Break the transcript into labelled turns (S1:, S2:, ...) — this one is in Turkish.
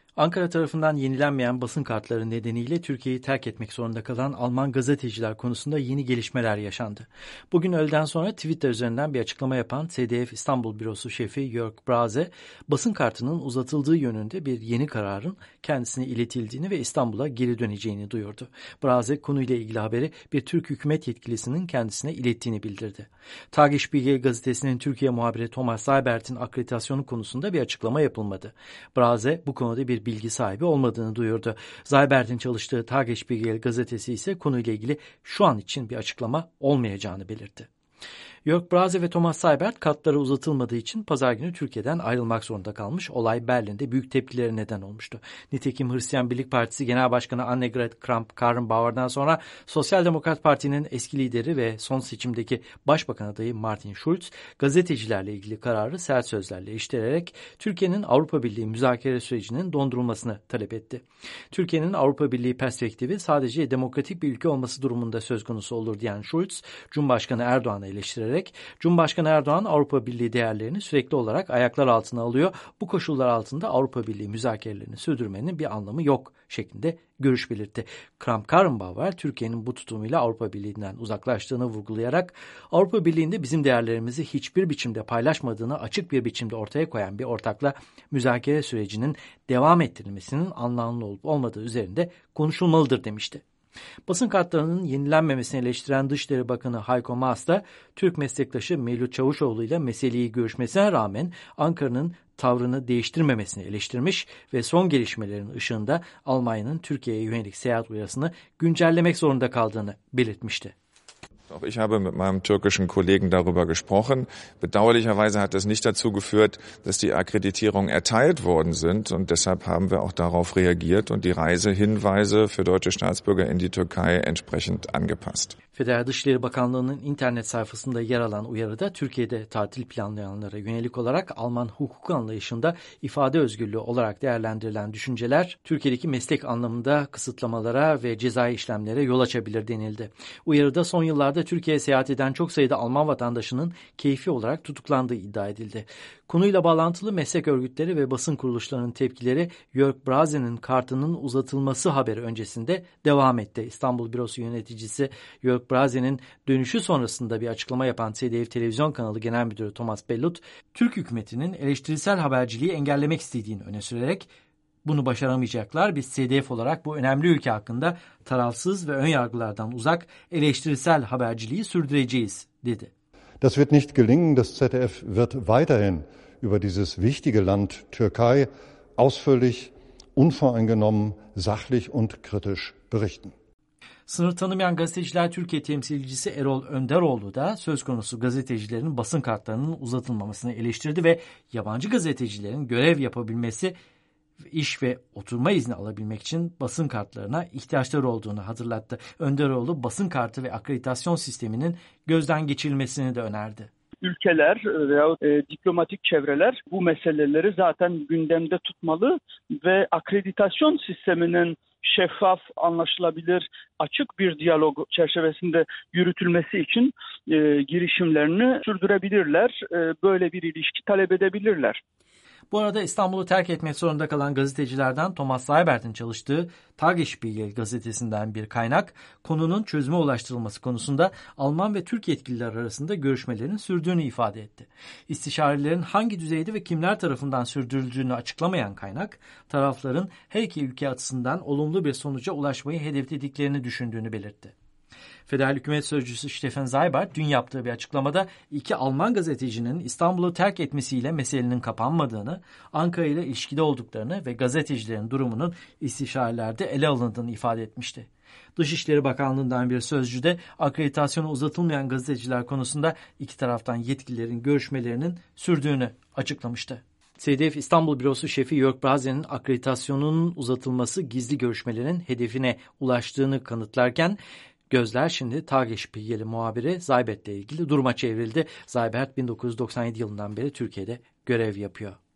S1: Ankara tarafından yenilenmeyen basın kartları nedeniyle Türkiye'yi terk etmek zorunda kalan Alman gazeteciler konusunda yeni gelişmeler yaşandı. Bugün öğleden sonra Twitter üzerinden bir açıklama yapan SDF İstanbul Bürosu Şefi Jörg Brase, basın kartının uzatıldığı yönünde bir yeni kararın kendisine iletildiğini ve İstanbul'a geri döneceğini duyurdu. Brase konuyla ilgili haberi bir Türk hükümet yetkilisinin kendisine ilettiğini bildirdi. Tagesspiegel gazetesinin Türkiye muhabiri Thomas Seybert'in akreditasyonu konusunda bir açıklama yapılmadı. Brase bu konuda bir bilgi sahibi olmadığını duyurdu. Seybert'in çalıştığı Tagesspiegel gazetesi ise konuyla ilgili şu an için bir açıklama olmayacağını belirtti. Jörg Brase ve Thomas Seybert kartları uzatılmadığı için pazar günü Türkiye'den ayrılmak zorunda kalmış. Olay Berlin'de büyük tepkilere neden olmuştu. Nitekim Hristiyan Birlik Partisi Genel Başkanı Annegret Kramp-Karrenbauer'dan sonra Sosyal Demokrat Parti'nin eski lideri ve son seçimdeki başbakan adayı Martin Schulz, gazetecilerle ilgili kararı sert sözlerle eleştirerek Türkiye'nin Avrupa Birliği müzakere sürecinin dondurulmasını talep etti. Türkiye'nin Avrupa Birliği perspektifi sadece demokratik bir ülke olması durumunda söz konusu olur diyen Schulz, Cumhurbaşkanı Erdoğan'ı eleştirerek Cumhurbaşkanı Erdoğan Avrupa Birliği değerlerini sürekli olarak ayaklar altına alıyor. Bu koşullar altında Avrupa Birliği müzakerelerini sürdürmenin bir anlamı yok şeklinde görüş belirtti. Kramp-Karrenbauer Türkiye'nin bu tutumuyla Avrupa Birliği'nden uzaklaştığını vurgulayarak Avrupa Birliği'nde bizim değerlerimizi hiçbir biçimde paylaşmadığını açık bir biçimde ortaya koyan bir ortakla müzakere sürecinin devam ettirilmesinin anlamlı olup olmadığı üzerinde konuşulmalıdır demişti. Basın kartlarının yenilenmemesini eleştiren Dışişleri Bakanı Heiko Maas da Türk meslektaşı Mevlüt Çavuşoğlu ile meseleyi görüşmesine rağmen Ankara'nın tavrını değiştirmemesini eleştirmiş ve son gelişmelerin ışığında Almanya'nın Türkiye'ye yönelik seyahat uyarısını güncellemek zorunda kaldığını belirtmişti.
S2: Auch ich habe mit meinem türkischen Kollegen darüber gesprochen. Bedauerlicherweise hat das nicht dazu geführt, dass die Akkreditierungen erteilt worden sind. Und deshalb haben wir auch darauf reagiert und die Reisehinweise für deutsche Staatsbürger in die Türkei entsprechend angepasst.
S1: Federal Dışişleri Bakanlığı'nın internet sayfasında yer alan uyarıda Türkiye'de tatil planlayanlara yönelik olarak Alman hukuk anlayışında ifade özgürlüğü olarak değerlendirilen düşünceler Türkiye'deki meslek anlamında kısıtlamalara ve cezai işlemlere yol açabilir denildi. Uyarıda son yıllarda Türkiye'ye seyahat eden çok sayıda Alman vatandaşının keyfi olarak tutuklandığı iddia edildi. Konuyla bağlantılı meslek örgütleri ve basın kuruluşlarının tepkileri Jörg Brase'nin kartının uzatılması haberi öncesinde devam etti. İstanbul Bürosu yöneticisi Jörg Brase'nin dönüşü sonrasında bir açıklama yapan SDF Televizyon Kanalı Genel Müdürü Thomas Bellut, Türk hükümetinin eleştirisel haberciliği engellemek istediğini öne sürerek bunu başaramayacaklar. Biz SDF olarak bu önemli ülke hakkında tarafsız ve önyargılardan uzak eleştirisel haberciliği sürdüreceğiz dedi.
S3: Das wird nicht gelingen. Das ZDF wird weiterhin über dieses wichtige Land Türkei ausführlich, unvoreingenommen, sachlich und kritisch berichten.
S1: Sınır tanımayan gazeteciler Türkiye temsilcisi Erol Önderoğlu da söz konusu gazetecilerin basın kartlarının uzatılmamasını eleştirdi ve yabancı gazetecilerin görev yapabilmesi, iş ve oturma izni alabilmek için basın kartlarına ihtiyaçları olduğunu hatırlattı. Önderoğlu basın kartı ve akreditasyon sisteminin gözden geçirilmesini de önerdi.
S4: Ülkeler veya diplomatik çevreler bu meseleleri zaten gündemde tutmalı ve akreditasyon sisteminin şeffaf, anlaşılabilir, açık bir diyalog çerçevesinde yürütülmesi için girişimlerini sürdürebilirler. Böyle bir ilişki talep edebilirler.
S1: Bu arada İstanbul'u terk etmek zorunda kalan gazetecilerden Thomas Seybert'in çalıştığı Tagesspiegel gazetesinden bir kaynak, konunun çözüme ulaştırılması konusunda Alman ve Türk yetkililer arasında görüşmelerin sürdüğünü ifade etti. İstişarelerin hangi düzeyde ve kimler tarafından sürdürüldüğünü açıklamayan kaynak, tarafların her iki ülke açısından olumlu bir sonuca ulaşmayı hedeflediklerini düşündüğünü belirtti. Federal Hükümet Sözcüsü Steffen Seibert dün yaptığı bir açıklamada iki Alman gazetecinin İstanbul'u terk etmesiyle meselenin kapanmadığını, Ankara ile ilişkide olduklarını ve gazetecilerin durumunun istişarelerde ele alındığını ifade etmişti. Dışişleri Bakanlığı'ndan bir sözcü de akreditasyonu uzatılmayan gazeteciler konusunda iki taraftan yetkililerin görüşmelerinin sürdüğünü açıklamıştı. SDF İstanbul Bürosu Şefi Jörg Brase'nin akreditasyonunun uzatılması gizli görüşmelerin hedefine ulaştığını kanıtlarken, gözler şimdi Tagesspiegel'in muhabiri Seybert'le ilgili duruma çevrildi. Seybert 1997 yılından beri Türkiye'de görev yapıyor.